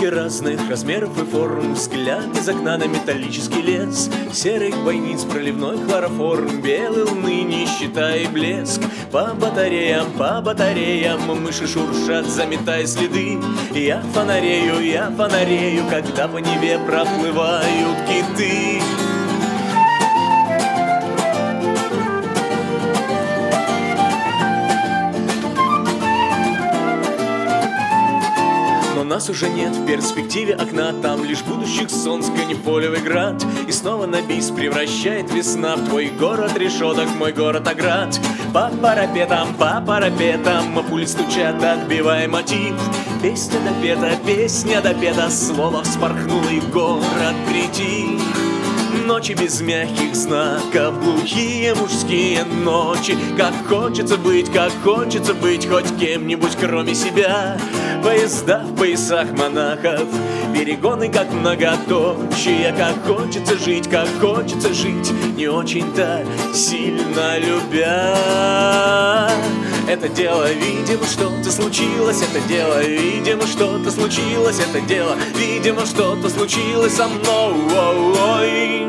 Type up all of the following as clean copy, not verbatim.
Люди разных размеров и форм, взгляд из окна на металлический лес, серых бойниц, проливной хлороформ, белой луны, нищета и блеск. По батареям, мыши шуршат, заметая следы. Я фонарею, когда по Неве проплывают киты. Нас уже нет в перспективе окна, там лишь будущих солнц, канифолевый град. И снова на бис превращает весна в твой город решеток, мой город оград. По парапетам, пули стучат, отбивая мотив. Песня допета, слово вспорхнуло и город прийти. Ночи без мягких знаков, глухие мужские ночи. Как хочется быть хоть кем-нибудь, кроме себя. Поезда в поясах монахов, перегоны как многоточие. Как хочется жить, не очень-то сильно любя. Это дело, видимо, что-то случилось. Это дело, видимо, что-то случилось. Это дело, видимо, что-то случилось со мной.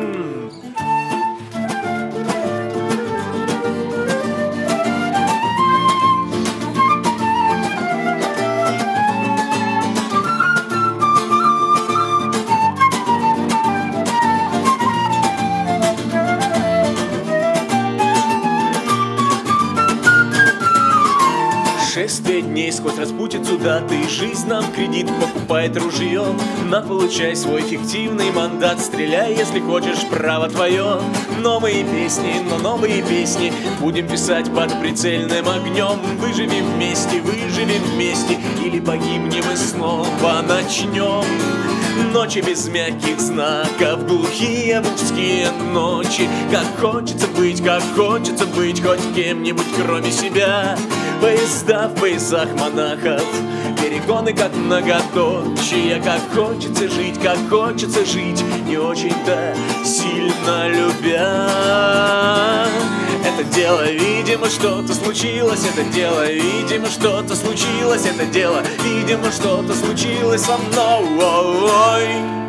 Шествие дней сквозь распутицу даты, жизнь нам кредит покупает ружье. На, получай свой фиктивный мандат, стреляй, если хочешь, право твое. Новые песни будем писать под прицельным огнем. Выживем вместе, или погибнем и снова начнем. Ночи без мягких знаков, глухие мужские ночи. Как хочется быть хоть кем-нибудь, кроме себя. Поезда в поясах монахов, перегоны как многоточие. Как хочется жить, не очень-то сильно любя. Это дело, видимо, что-то случилось. Это дело, видимо, что-то случилось. Это дело, видимо, что-то случилось со мной.